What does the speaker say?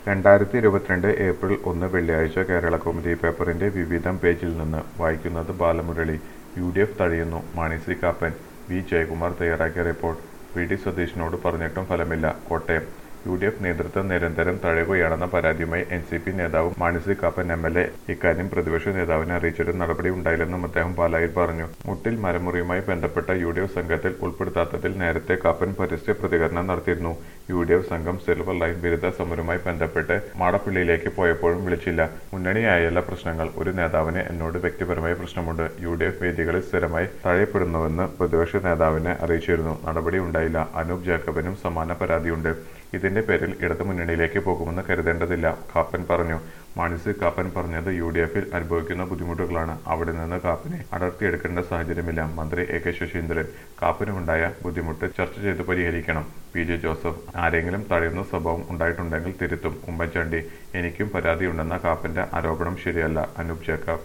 2022 April 1 വെള്ളിയാഴ്ച കേരളകൗമുദി പേപ്പറിന്റെ വിവിധം പേജിൽ നിന്ന് വായിക്കുന്നത് ബാലമുരളി. യു.ഡി.എഫ് തഴയുന്നു. മാണി സി കാപ്പൻ. വി. ജയകുമാർ തയ്യാറാക്കിയ റിപ്പോർട്ട്. വി.ഡി. സതീശനോട് പറഞ്ഞിട്ടും ഫലമില്ല. കോട്ടയം. യു.ഡി.എഫ് നേതൃത്വം നിരന്തരം തഴയുകയാണെന്ന പരാതിയുമായി എൻ.സി.പി നേതാവ് മാണി സി കാപ്പൻ എം.എൽ.എ. ഇക്കാര്യം പ്രതിപക്ഷ നേതാവിനെ അറിയിച്ചിട്ടും നടപടി ഉണ്ടായില്ലെന്നും അദ്ദേഹം പാലായിൽ പറഞ്ഞു. മുട്ടിൽ മരമുറിയുമായി ബന്ധപ്പെട്ട യു.ഡി.എഫ് സംഘത്തിൽ ഉൾപ്പെടുത്താത്തതിൽ നേരത്തെ കാപ്പൻ പരസ്യ പ്രതികരണം നടത്തിയിരുന്നു. യു.ഡി.എഫ് സംഘം സിൽവർ ലൈൻ ബിരുദ സമരവുമായി ബന്ധപ്പെട്ട് മാടപ്പള്ളിയിലേക്ക് പോയപ്പോഴും വിളിച്ചില്ല. മുന്നണിയായല്ല പ്രശ്നങ്ങൾ. ഒരു നേതാവിന് എന്നോട് വ്യക്തിപരമായ പ്രശ്നമുണ്ട്. യു.ഡി.എഫ് വേദികളിൽ സ്ഥിരമായി തഴയപ്പെടുന്നുവെന്ന് പ്രതിപക്ഷ നേതാവിനെ അറിയിച്ചിരുന്നു. നടപടി ഉണ്ടായില്ല. അനൂപ് ജേക്കബിനും സമാന പരാതിയുണ്ട്. ഇതിന്റെ പേരിൽ ഇടതു മുന്നണിയിലേക്ക് പോകുമെന്ന് കരുതേണ്ടതില്ല, കാപ്പൻ പറഞ്ഞു. മാണി സി കാപ്പൻ പറഞ്ഞത് യു.ഡി.എഫിൽ അനുഭവിക്കുന്ന ബുദ്ധിമുട്ടുകളാണ്. അവിടെ നിന്ന് കാപ്പനെ അടർത്തിയെടുക്കേണ്ട സാഹചര്യമില്ല. മന്ത്രി എ.കെ. ശശീന്ദ്രൻ. കാപ്പനുണ്ടായ ബുദ്ധിമുട്ട് ചർച്ച ചെയ്ത് പരിഹരിക്കണം. പി.ജെ. ജോസഫ്. ആരെങ്കിലും തഴയുന്ന സ്വഭാവം ഉണ്ടായിട്ടുണ്ടെങ്കിൽ തിരുത്തും. ഉമ്മൻചാണ്ടി. എനിക്കും പരാതിയുണ്ടെന്ന കാപ്പന്റെ ആരോപണം ശരിയല്ല. അനൂപ് ജേക്കബ്.